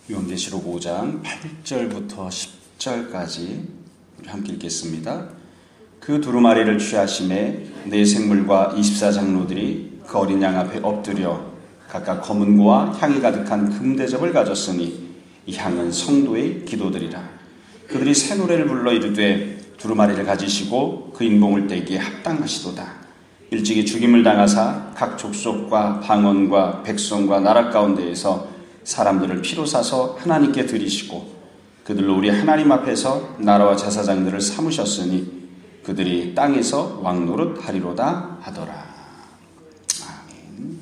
요한계시록 5장 8절부터 10절까지 함께 읽겠습니다. 그 두루마리를 취하심에 네 생물과 24장로들이 그 어린 양 앞에 엎드려 각각 검은 고와 향이 가득한 금대접을 가졌으니 이 향은 성도의 기도들이라. 그들이 새 노래를 불러 이르되 두루마리를 가지시고 그 인봉을 떼기에 합당하시도다. 일찍이 죽임을 당하사 각 족속과 방언과 백성과 나라 가운데에서 사람들을 피로 사서 하나님께 드리시고 그들로 우리 하나님 앞에서 나라와 제사장들을 삼으셨으니 그들이 땅에서 왕노릇 하리로다 하더라. 아멘.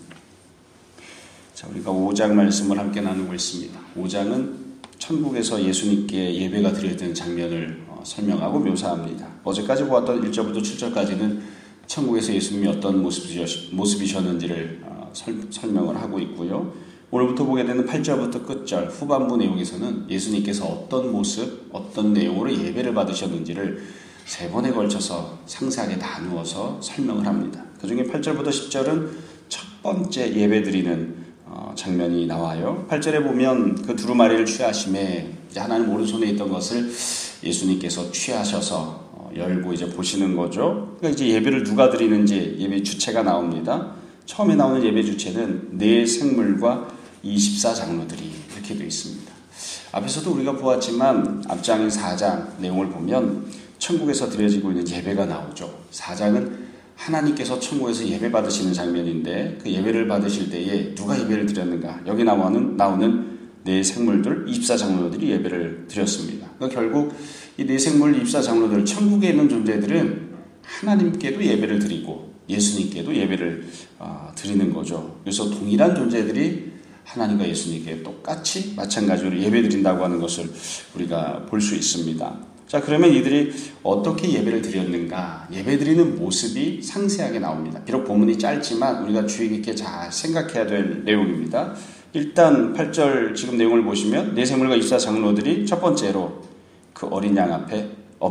자, 우리가 5장 말씀을 함께 나누고 있습니다. 5장은 천국에서 예수님께 예배가 드려지는 장면을 설명하고 묘사합니다. 어제까지 보았던 1절부터 7절까지는 천국에서 예수님이 어떤 모습이셨는지를 설명을 하고 있고요. 오늘부터 보게 되는 8절부터 끝절 후반부 내용에서는 예수님께서 어떤 모습, 어떤 내용으로 예배를 받으셨는지를 세 번에 걸쳐서 상세하게 나누어서 설명을 합니다. 그 중에 8절부터 10절은 첫 번째 예배 드리는 장면이 나와요. 8절에 보면 그 두루마리를 취하심에 이제 하나님 오른손에 있던 것을 예수님께서 취하셔서 열고 이제 보시는 거죠. 그러니까 이제 예배를 누가 드리는지 예배 주체가 나옵니다. 처음에 나오는 예배 주체는 네 생물과 24장로들이 이렇게 되어 있습니다. 앞에서도 우리가 보았지만 앞장인 4장 내용을 보면 천국에서 드려지고 있는 예배가 나오죠. 4장은 하나님께서 천국에서 예배 받으시는 장면인데 그 예배를 받으실 때에 누가 예배를 드렸는가? 여기 나오는 네 생물들 24장로들이 예배를 드렸습니다. 그러니까 결국 이 네 생물 24장로들 천국에 있는 존재들은 하나님께도 예배를 드리고 예수님께도 예배를 드리는 거죠. 그래서 동일한 존재들이 하나님과 예수님께 똑같이 마찬가지로 예배 드린다고 하는 것을 우리가 볼 수 있습니다. 자, 그러면 이들이 어떻게 예배를 드렸는가? 예배 드리는 모습이 상세하게 나옵니다. 비록 본문이 짧지만 우리가 주의 깊게 잘 생각해야 될 내용입니다. 일단 8절 지금 내용을 보시면 네 생물과 24장로들이 첫 번째로 그 어린 양 앞에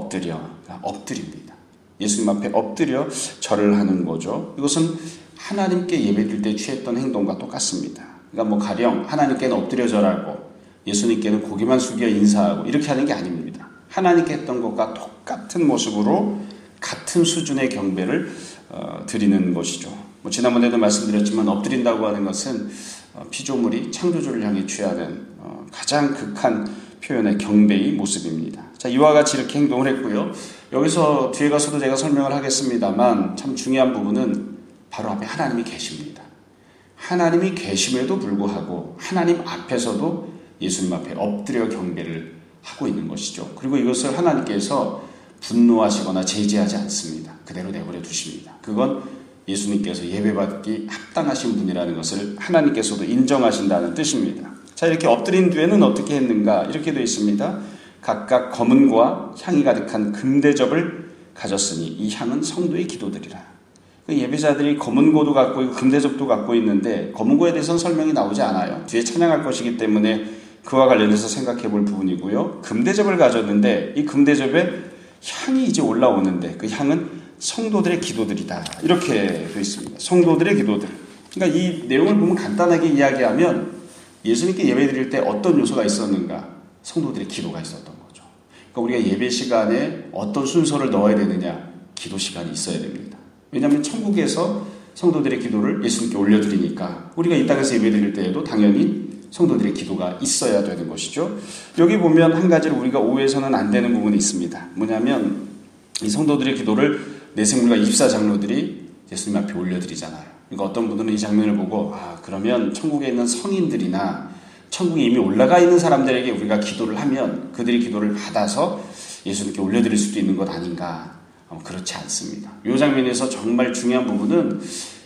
엎드립니다. 예수님 앞에 엎드려 절을 하는 거죠. 이것은 하나님께 예배드릴 때 취했던 행동과 똑같습니다. 그러니까 가령 하나님께는 엎드려 절하고 예수님께는 고개만 숙여 인사하고 이렇게 하는 게 아닙니다. 하나님께 했던 것과 똑같은 모습으로 같은 수준의 경배를 드리는 것이죠. 지난번에도 말씀드렸지만 엎드린다고 하는 것은 피조물이 창조주를 향해 취하는 가장 극한 표현의 경배의 모습입니다. 자, 이와 같이 이렇게 행동을 했고요. 여기서 뒤에 가서도 제가 설명을 하겠습니다만 참 중요한 부분은 바로 앞에 하나님이 계십니다. 하나님이 계심에도 불구하고 하나님 앞에서도 예수님 앞에 엎드려 경배를 하고 있는 것이죠. 그리고 이것을 하나님께서 분노하시거나 제지하지 않습니다. 그대로 내버려 두십니다. 그건 예수님께서 예배받기 합당하신 분이라는 것을 하나님께서도 인정하신다는 뜻입니다. 자, 이렇게 엎드린 뒤에는 어떻게 했는가? 이렇게 되어 있습니다. 각각 검은 고와 향이 가득한 금대접을 가졌으니 이 향은 성도의 기도들이라. 예배자들이 검은 고도 갖고 있고 금대접도 갖고 있는데 검은 고에 대해서는 설명이 나오지 않아요. 뒤에 찬양할 것이기 때문에 그와 관련해서 생각해 볼 부분이고요. 금대접을 가졌는데 이 금대접에 향이 이제 올라오는데 그 향은 성도들의 기도들이다. 이렇게 되어 있습니다. 성도들의 기도들. 그러니까 이 내용을 보면 간단하게 이야기하면 예수님께 예배 드릴 때 어떤 요소가 있었는가? 성도들의 기도가 있었던 거죠. 그러니까 우리가 예배 시간에 어떤 순서를 넣어야 되느냐? 기도 시간이 있어야 됩니다. 왜냐하면 천국에서 성도들의 기도를 예수님께 올려드리니까 우리가 이 땅에서 예배 드릴 때에도 당연히 성도들의 기도가 있어야 되는 것이죠. 여기 보면 한 가지를 우리가 오해해서는 안 되는 부분이 있습니다. 뭐냐면 이 성도들의 기도를 네 생물과 24장로들이 예수님 앞에 올려드리잖아요. 그러니까 어떤 분들은 이 장면을 보고 그러면 천국에 있는 성인들이나 천국에 이미 올라가 있는 사람들에게 우리가 기도를 하면 그들이 기도를 받아서 예수님께 올려드릴 수도 있는 것 아닌가? 그렇지 않습니다. 이 장면에서 정말 중요한 부분은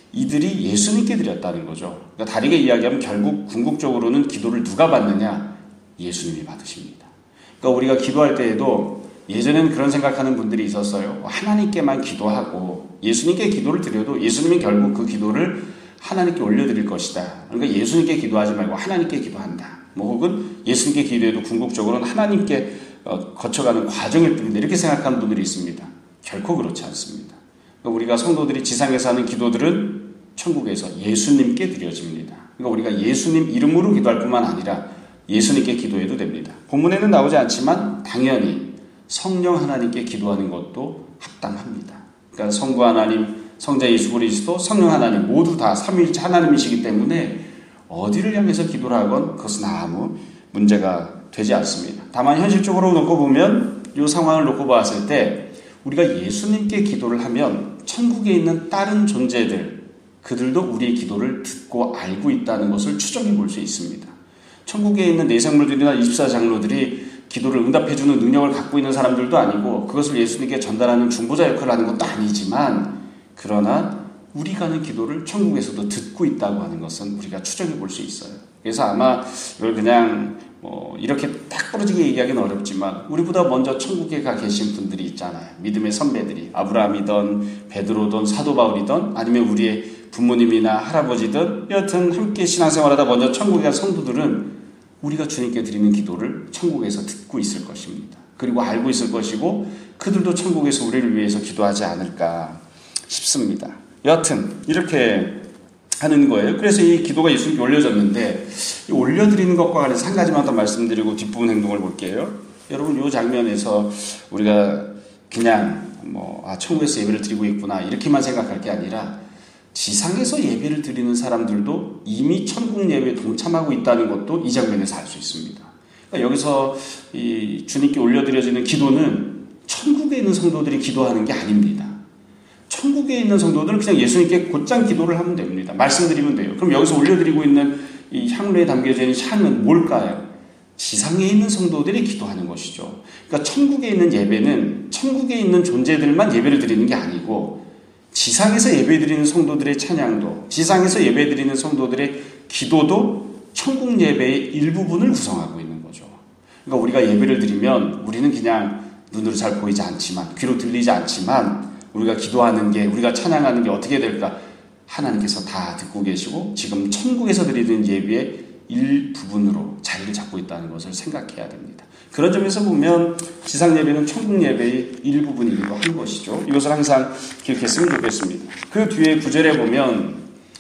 이들이 예수님께 드렸다는 거죠. 그러니까 다르게 이야기하면 결국 궁극적으로는 기도를 누가 받느냐? 예수님이 받으십니다. 그러니까 우리가 기도할 때에도 예전에는 그런 생각하는 분들이 있었어요. 하나님께만 기도하고 예수님께 기도를 드려도 예수님이 결국 그 기도를 하나님께 올려드릴 것이다. 그러니까 예수님께 기도하지 말고 하나님께 기도한다. 혹은 예수님께 기도해도 궁극적으로는 하나님께 거쳐가는 과정일 뿐인데 이렇게 생각하는 분들이 있습니다. 결코 그렇지 않습니다. 그러니까 우리가 성도들이 지상에서 하는 기도들은 천국에서 예수님께 드려집니다. 그러니까 우리가 예수님 이름으로 기도할 뿐만 아니라 예수님께 기도해도 됩니다. 본문에는 나오지 않지만 당연히 성령 하나님께 기도하는 것도 합당합니다. 그러니까 성부 하나님, 성자 예수 그리스도, 성령 하나님 모두 다 삼위일체 하나님이시기 때문에 어디를 향해서 기도를 하건 그것은 아무 문제가 되지 않습니다. 다만 현실적으로 놓고 보면 이 상황을 놓고 봤을 때 우리가 예수님께 기도를 하면 천국에 있는 다른 존재들, 그들도 우리의 기도를 듣고 알고 있다는 것을 추정해 볼 수 있습니다. 천국에 있는 내생물들이나 24장로들이 기도를 응답해주는 능력을 갖고 있는 사람들도 아니고 그것을 예수님께 전달하는 중보자 역할을 하는 것도 아니지만, 그러나 우리가 하는 기도를 천국에서도 듣고 있다고 하는 것은 우리가 추정해 볼 수 있어요. 그래서 아마 이걸 그냥 이렇게 딱 부러지게 얘기하기는 어렵지만 우리보다 먼저 천국에 가 계신 분들이 있잖아요. 믿음의 선배들이 아브라함이든 베드로든 사도 바울이든 아니면 우리의 부모님이나 할아버지든 여하튼 함께 신앙생활하다 먼저 천국에 간 성도들은 우리가 주님께 드리는 기도를 천국에서 듣고 있을 것입니다. 그리고 알고 있을 것이고 그들도 천국에서 우리를 위해서 기도하지 않을까 싶습니다. 여하튼 이렇게 하는 거예요. 그래서 이 기도가 예수님께 올려졌는데 이 올려드리는 것과 관해서 한 가지만 더 말씀드리고 뒷부분 행동을 볼게요. 여러분 이 장면에서 우리가 그냥 천국에서 예배를 드리고 있구나 이렇게만 생각할 게 아니라 지상에서 예배를 드리는 사람들도 이미 천국 예배에 동참하고 있다는 것도 이 장면에서 알 수 있습니다. 그러니까 여기서 이 주님께 올려드려지는 기도는 천국에 있는 성도들이 기도하는 게 아닙니다. 천국에 있는 성도들은 그냥 예수님께 곧장 기도를 하면 됩니다. 말씀드리면 돼요. 그럼 여기서 올려드리고 있는 이 향로에 담겨져 있는 향은 뭘까요? 지상에 있는 성도들이 기도하는 것이죠. 그러니까 천국에 있는 예배는 천국에 있는 존재들만 예배를 드리는 게 아니고 지상에서 예배드리는 성도들의 찬양도, 지상에서 예배드리는 성도들의 기도도 천국 예배의 일부분을 구성하고 있는 거죠. 그러니까 우리가 예배를 드리면 우리는 그냥 눈으로 잘 보이지 않지만, 귀로 들리지 않지만 우리가 기도하는 게, 우리가 찬양하는 게 어떻게 될까? 하나님께서 다 듣고 계시고 지금 천국에서 드리는 예배의 일부분으로 자리를 잡고 있다는 것을 생각해야 됩니다. 그런 점에서 보면 지상 예배는 천국 예배의 일부분이기도 한 것이죠. 이것을 항상 기억했으면 좋겠습니다. 그 뒤에 9절에 보면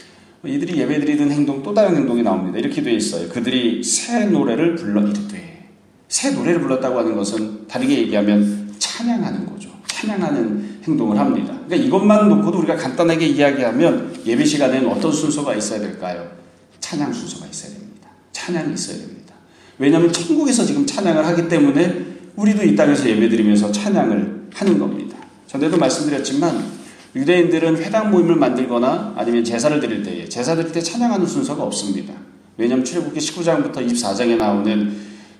이들이 예배드리던 행동, 또 다른 행동이 나옵니다. 이렇게 되어 있어요. 그들이 새 노래를 불러 이르되. 새 노래를 불렀다고 하는 것은 다르게 얘기하면 찬양하는 거죠. 찬양하는 행동을 합니다. 그러니까 이것만 놓고도 우리가 간단하게 이야기하면 예배 시간에는 어떤 순서가 있어야 될까요? 찬양 순서가 있어야 됩니다. 찬양이 있어야 됩니다. 왜냐하면 천국에서 지금 찬양을 하기 때문에 우리도 이 땅에서 예배드리면서 찬양을 하는 겁니다. 전에도 말씀드렸지만 유대인들은 회당 모임을 만들거나 아니면 제사를 드릴 때에 제사 드릴 때 찬양하는 순서가 없습니다. 왜냐하면 출애굽기 19장부터 24장에 나오는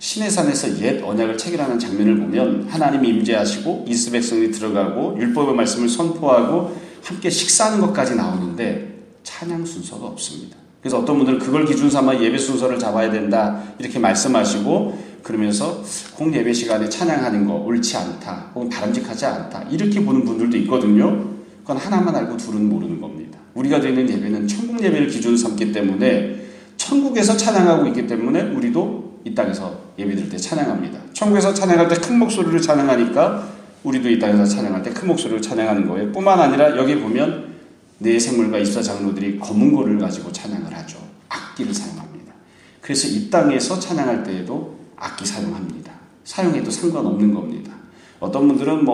시내산에서 옛 언약을 체결하는 장면을 보면 하나님이 임재하시고 이스라엘 백성이 들어가고 율법의 말씀을 선포하고 함께 식사하는 것까지 나오는데 찬양 순서가 없습니다. 그래서 어떤 분들은 그걸 기준 삼아 예배 순서를 잡아야 된다 이렇게 말씀하시고 그러면서 공 예배 시간에 찬양하는 거 옳지 않다 혹은 바람직하지 않다 이렇게 보는 분들도 있거든요. 그건 하나만 알고 둘은 모르는 겁니다. 우리가 드리는 예배는 천국 예배를 기준 삼기 때문에 천국에서 찬양하고 있기 때문에 우리도 이 땅에서 예배드릴 때 찬양합니다. 천국에서 찬양할 때 큰 목소리를 찬양하니까 우리도 이 땅에서 찬양할 때 큰 목소리를 찬양하는 거예요. 뿐만 아니라 여기 보면 네 생물과 24장로들이 검은 고를 가지고 찬양을 하죠. 악기를 사용합니다. 그래서 이 땅에서 찬양할 때에도 악기 사용합니다. 사용해도 상관없는 겁니다. 어떤 분들은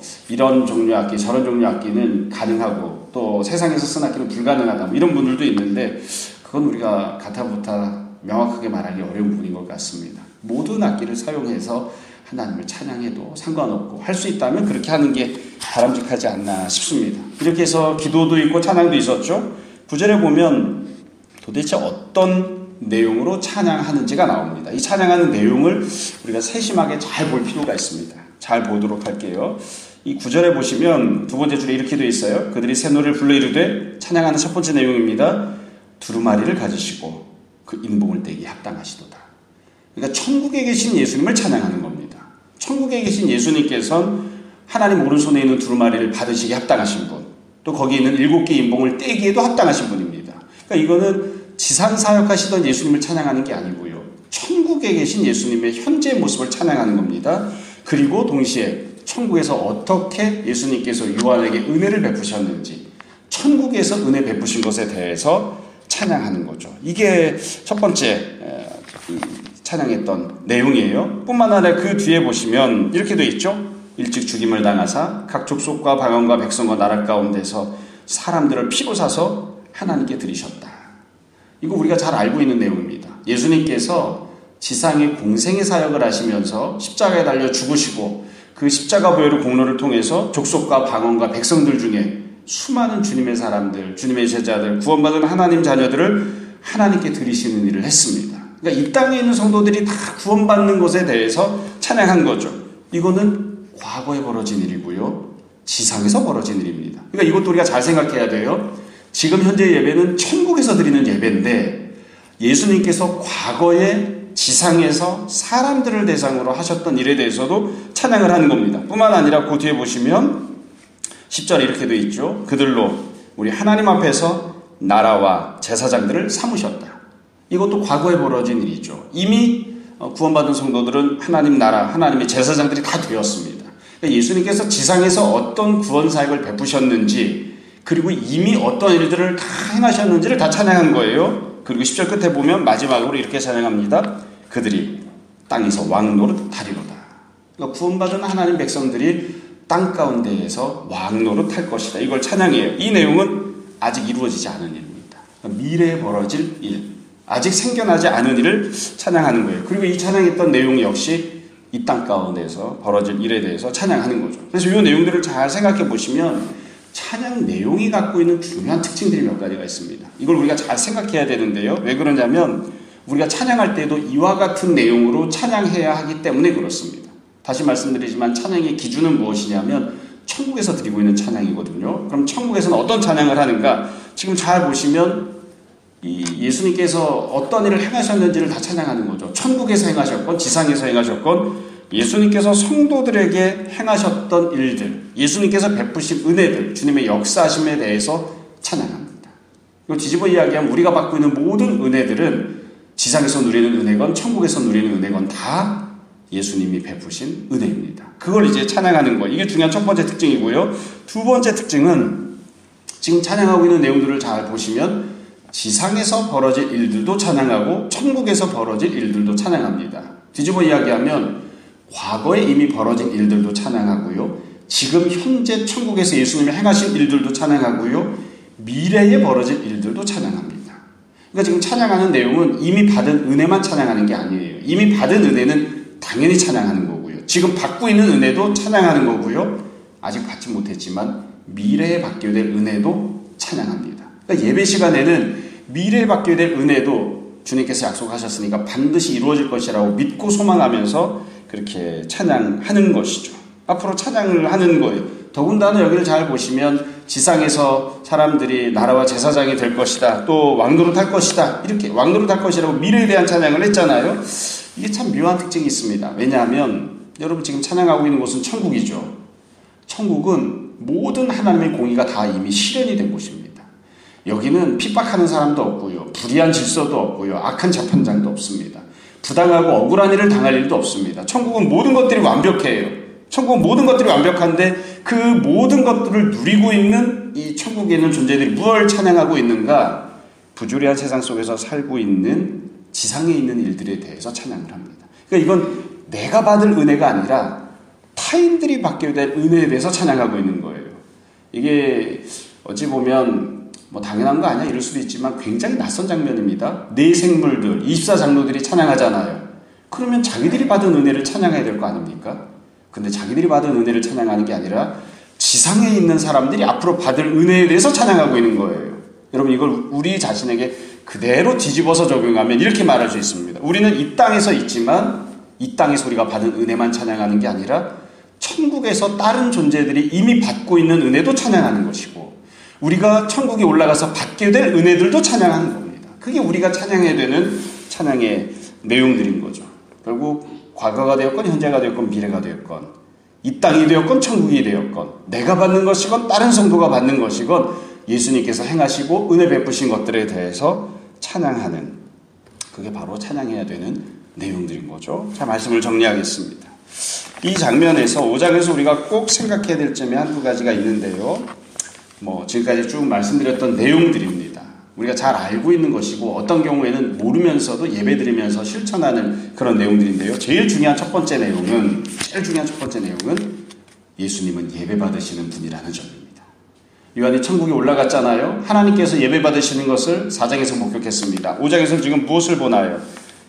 이런 종류 악기 저런 종류 악기는 가능하고 또 세상에서 쓴 악기는 불가능하다 이런 분들도 있는데 그건 우리가 가타부타 명확하게 말하기 어려운 부분인 것 같습니다. 모든 악기를 사용해서 하나님을 찬양해도 상관없고 할 수 있다면 그렇게 하는 게 바람직하지 않나 싶습니다. 이렇게 해서 기도도 있고 찬양도 있었죠. 9절에 보면 도대체 어떤 내용으로 찬양하는지가 나옵니다. 이 찬양하는 내용을 우리가 세심하게 잘 볼 필요가 있습니다. 잘 보도록 할게요. 이 9절에 보시면 두 번째 줄에 이렇게 되어 있어요. 그들이 새 노래를 불러 이르되 찬양하는 첫 번째 내용입니다. 두루마리를 가지시고 그 인봉을 떼기 합당하시도다. 그러니까 천국에 계신 예수님을 찬양하는 겁니다. 천국에 계신 예수님께서는 하나님 오른손에 있는 두루마리를 받으시기 합당하신 분, 또 거기에 있는 7개 인봉을 떼기에도 합당하신 분입니다. 그러니까 이거는 지상 사역하시던 예수님을 찬양하는 게 아니고요. 천국에 계신 예수님의 현재 모습을 찬양하는 겁니다. 그리고 동시에 천국에서 어떻게 예수님께서 요한에게 은혜를 베푸셨는지, 천국에서 은혜 베푸신 것에 대해서 찬양하는 거죠. 이게 첫 번째 찬양했던 내용이에요. 뿐만 아니라 그 뒤에 보시면 이렇게 되어 있죠. 일찍 죽임을 당하사 각 족속과 방언과 백성과 나라 가운데서 사람들을 피로 사서 하나님께 드리셨다. 이거 우리가 잘 알고 있는 내용입니다. 예수님께서 지상의 공생의 사역을 하시면서 십자가에 달려 죽으시고 그 십자가 보혈의 공로를 통해서 족속과 방언과 백성들 중에 수많은 주님의 사람들, 주님의 제자들, 구원받은 하나님 자녀들을 하나님께 드리시는 일을 했습니다. 그러니까 이 땅에 있는 성도들이 다 구원받는 것에 대해서 찬양한 거죠. 이거는 과거에 벌어진 일이고요. 지상에서 벌어진 일입니다. 그러니까 이것도 우리가 잘 생각해야 돼요. 지금 현재 예배는 천국에서 드리는 예배인데 예수님께서 과거에 지상에서 사람들을 대상으로 하셨던 일에 대해서도 찬양을 하는 겁니다. 뿐만 아니라 그 뒤에 보시면 10절에 이렇게 되어 있죠. 그들로 우리 하나님 앞에서 나라와 제사장들을 삼으셨다. 이것도 과거에 벌어진 일이죠. 이미 구원받은 성도들은 하나님 나라, 하나님의 제사장들이 다 되었습니다. 그러니까 예수님께서 지상에서 어떤 구원 사역을 베푸셨는지 그리고 이미 어떤 일들을 다 행하셨는지를 다 찬양한 거예요. 그리고 10절 끝에 보면 마지막으로 이렇게 찬양합니다. 그들이 땅에서 왕노릇하리로다. 그러니까 구원받은 하나님 백성들이 땅 가운데에서 왕노릇할 것이다. 이걸 찬양해요. 이 내용은 아직 이루어지지 않은 일입니다. 그러니까 미래에 벌어질 일, 아직 생겨나지 않은 일을 찬양하는 거예요. 그리고 이 찬양했던 내용 역시 이 땅 가운데에서 벌어질 일에 대해서 찬양하는 거죠. 그래서 이 내용들을 잘 생각해 보시면 찬양 내용이 갖고 있는 중요한 특징들이 몇 가지가 있습니다. 이걸 우리가 잘 생각해야 되는데요. 왜 그러냐면 우리가 찬양할 때도 이와 같은 내용으로 찬양해야 하기 때문에 그렇습니다. 다시 말씀드리지만 찬양의 기준은 무엇이냐면 천국에서 드리고 있는 찬양이거든요. 그럼 천국에서는 어떤 찬양을 하는가? 지금 잘 보시면 이 예수님께서 어떤 일을 행하셨는지를 다 찬양하는 거죠. 천국에서 행하셨건 지상에서 행하셨건 예수님께서 성도들에게 행하셨던 일들, 예수님께서 베푸신 은혜들, 주님의 역사하심에 대해서 찬양합니다. 이거 뒤집어 이야기하면 우리가 받고 있는 모든 은혜들은 지상에서 누리는 은혜건 천국에서 누리는 은혜건 다 예수님이 베푸신 은혜입니다. 그걸 이제 찬양하는 거. 이게 중요한 첫 번째 특징이고요. 두 번째 특징은 지금 찬양하고 있는 내용들을 잘 보시면 지상에서 벌어질 일들도 찬양하고 천국에서 벌어질 일들도 찬양합니다. 뒤집어 이야기하면 과거에 이미 벌어진 일들도 찬양하고요. 지금 현재 천국에서 예수님이 행하신 일들도 찬양하고요. 미래에 벌어질 일들도 찬양합니다. 그러니까 지금 찬양하는 내용은 이미 받은 은혜만 찬양하는 게 아니에요. 이미 받은 은혜는 당연히 찬양하는 거고요. 지금 받고 있는 은혜도 찬양하는 거고요. 아직 받지 못했지만 미래에 받게 될 은혜도 찬양합니다. 그러니까 예배 시간에는 미래에 받게 될 은혜도 주님께서 약속하셨으니까 반드시 이루어질 것이라고 믿고 소망하면서 그렇게 찬양하는 것이죠. 앞으로 찬양을 하는 거예요. 더군다나 여기를 잘 보시면 지상에서 사람들이 나라와 제사장이 될 것이다. 또 왕노릇할 것이다. 이렇게 왕노릇할 것이라고 미래에 대한 찬양을 했잖아요. 이게 참 묘한 특징이 있습니다. 왜냐하면 여러분 지금 찬양하고 있는 곳은 천국이죠. 천국은 모든 하나님의 공의가 다 이미 실현이 된 곳입니다. 여기는 핍박하는 사람도 없고요. 불의한 질서도 없고요. 악한 재판장도 없습니다. 부당하고 억울한 일을 당할 일도 없습니다. 천국은 모든 것들이 완벽해요. 천국은 모든 것들이 완벽한데 그 모든 것들을 누리고 있는 이 천국에 있는 존재들이 무엇을 찬양하고 있는가? 부조리한 세상 속에서 살고 있는 지상에 있는 일들에 대해서 찬양을 합니다. 그러니까 이건 내가 받을 은혜가 아니라 타인들이 받게 될 은혜에 대해서 찬양하고 있는 거예요. 이게 어찌 보면 뭐 당연한 거 아니야 이럴 수도 있지만 굉장히 낯선 장면입니다. 네 생물들, 24장로들이 찬양하잖아요. 그러면 자기들이 받은 은혜를 찬양해야 될 거 아닙니까? 근데 자기들이 받은 은혜를 찬양하는 게 아니라 지상에 있는 사람들이 앞으로 받을 은혜에 대해서 찬양하고 있는 거예요. 여러분 이걸 우리 자신에게 그대로 뒤집어서 적용하면 이렇게 말할 수 있습니다. 우리는 이 땅에서 있지만 이 땅에서 우리가 받은 은혜만 찬양하는 게 아니라 천국에서 다른 존재들이 이미 받고 있는 은혜도 찬양하는 것이고 우리가 천국에 올라가서 받게 될 은혜들도 찬양하는 겁니다. 그게 우리가 찬양해야 되는 찬양의 내용들인 거죠. 결국 과거가 되었건 현재가 되었건 미래가 되었건 이 땅이 되었건 천국이 되었건 내가 받는 것이건 다른 성도가 받는 것이건 예수님께서 행하시고 은혜 베푸신 것들에 대해서 찬양하는 그게 바로 찬양해야 되는 내용들인 거죠. 자, 말씀을 정리하겠습니다. 이 장면에서 5장에서 우리가 꼭 생각해야 될 점이 한두 가지가 있는데요. 지금까지 쭉 말씀드렸던 내용들입니다. 우리가 잘 알고 있는 것이고 어떤 경우에는 모르면서도 예배드리면서 실천하는 그런 내용들인데요. 제일 중요한 첫 번째 내용은 예수님은 예배받으시는 분이라는 점입니다. 요한이 천국에 올라갔잖아요. 하나님께서 예배받으시는 것을 4장에서 목격했습니다. 5장에서 지금 무엇을 보나요?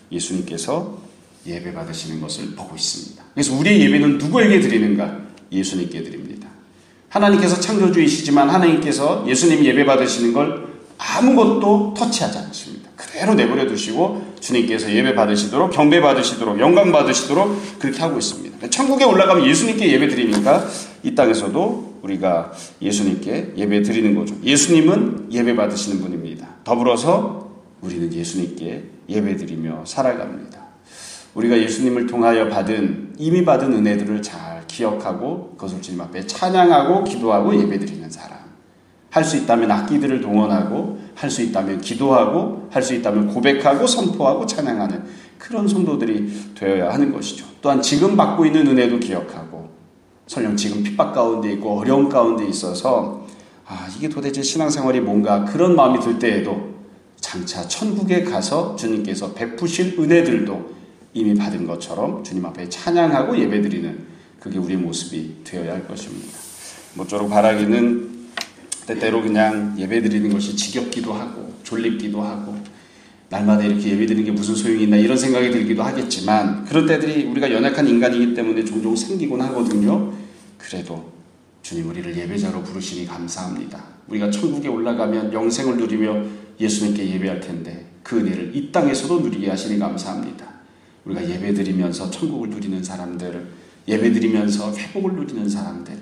예수님께서 예배받으시는 것을 보고 있습니다. 그래서 우리의 예배는 누구에게 드리는가? 예수님께 드립니다. 하나님께서 창조주이시지만 하나님께서 예수님 예배받으시는 걸 아무것도 터치하지 않습니다. 그대로 내버려 두시고 주님께서 예배 받으시도록, 경배 받으시도록, 영광 받으시도록 그렇게 하고 있습니다. 천국에 올라가면 예수님께 예배 드리니까 이 땅에서도 우리가 예수님께 예배 드리는 거죠. 예수님은 예배 받으시는 분입니다. 더불어서 우리는 예수님께 예배 드리며 살아갑니다. 우리가 예수님을 통하여 이미 받은 은혜들을 잘 기억하고 그것을 주님 앞에 찬양하고 기도하고 예배 드리는 사람. 할 수 있다면 악기들을 동원하고, 할 수 있다면 기도하고, 할 수 있다면 고백하고 선포하고 찬양하는 그런 성도들이 되어야 하는 것이죠. 또한 지금 받고 있는 은혜도 기억하고, 설령 지금 핍박 가운데 있고 어려움 가운데 있어서 이게 도대체 신앙생활이 뭔가 그런 마음이 들 때에도 장차 천국에 가서 주님께서 베푸실 은혜들도 이미 받은 것처럼 주님 앞에 찬양하고 예배드리는 그게 우리의 모습이 되어야 할 것입니다. 모쪼록 바라기는 때때로 그냥 예배드리는 것이 지겹기도 하고 졸립기도 하고 날마다 이렇게 예배드리는 게 무슨 소용이 있나 이런 생각이 들기도 하겠지만 그런 때들이 우리가 연약한 인간이기 때문에 종종 생기곤 하거든요. 그래도 주님 우리를 예배자로 부르시니 감사합니다. 우리가 천국에 올라가면 영생을 누리며 예수님께 예배할 텐데 그 은혜를 이 땅에서도 누리게 하시니 감사합니다. 우리가 예배드리면서 천국을 누리는 사람들, 예배드리면서 회복을 누리는 사람들,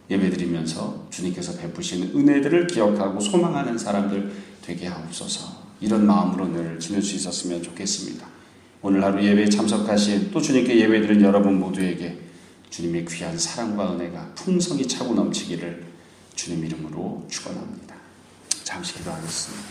예배드리면서 주님께서 베푸시는 은혜들을 기억하고 소망하는 사람들 되게 하옵소서. 이런 마음으로 늘 지낼 수 있었으면 좋겠습니다. 오늘 하루 예배에 참석하신 또 주님께 예배드린 여러분 모두에게 주님의 귀한 사랑과 은혜가 풍성히 차고 넘치기를 주님 이름으로 축원합니다. 잠시 기도하겠습니다.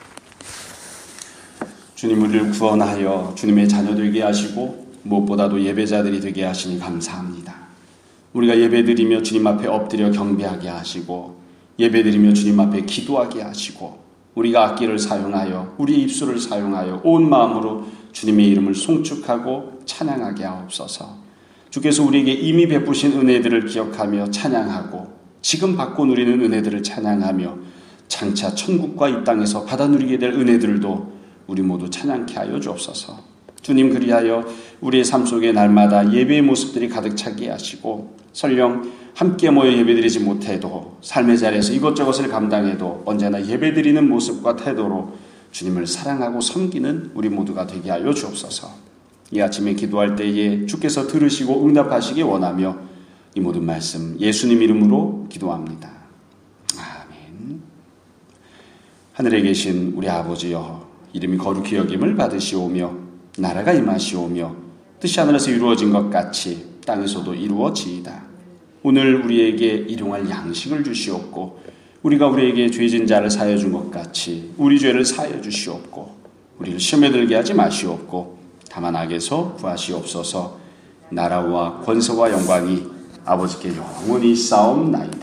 주님 우리를 구원하여 주님의 자녀 되게 하시고 무엇보다도 예배자들이 되게 하시니 감사합니다. 우리가 예배드리며 주님 앞에 엎드려 경배하게 하시고 예배드리며 주님 앞에 기도하게 하시고 우리가 악기를 사용하여 우리 입술을 사용하여 온 마음으로 주님의 이름을 송축하고 찬양하게 하옵소서. 주께서 우리에게 이미 베푸신 은혜들을 기억하며 찬양하고 지금 받고 누리는 은혜들을 찬양하며 장차 천국과 이 땅에서 받아 누리게 될 은혜들도 우리 모두 찬양케 하여 주옵소서. 주님 그리하여 우리의 삶 속에 날마다 예배의 모습들이 가득 차게 하시고 설령 함께 모여 예배드리지 못해도 삶의 자리에서 이것저것을 감당해도 언제나 예배드리는 모습과 태도로 주님을 사랑하고 섬기는 우리 모두가 되게 하여 주옵소서. 이 아침에 기도할 때에 주께서 들으시고 응답하시기 원하며 이 모든 말씀 예수님 이름으로 기도합니다. 아멘. 하늘에 계신 우리 아버지여 이름이 거룩히 여김을 받으시오며 나라가 임하시오며 뜻이 하늘에서 이루어진 것 같이 땅에서도 이루어지이다. 오늘 우리에게 일용할 양식을 주시옵고 우리가 우리에게 죄진 자를 사하여 준 것 같이 우리 죄를 사하여 주시옵고 우리를 시험에 들게 하지 마시옵고 다만 악에서 구하시옵소서. 나라와 권세와 영광이 아버지께 영원히 쌓옵나이다.